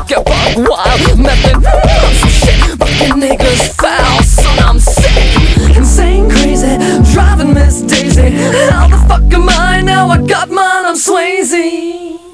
get buck wild. Method, some shit, fucking niggas foul. Son, I'm sick, insane, crazy, driving Miss Daisy. How the fuck am I now? I got mine, I'm Swayze.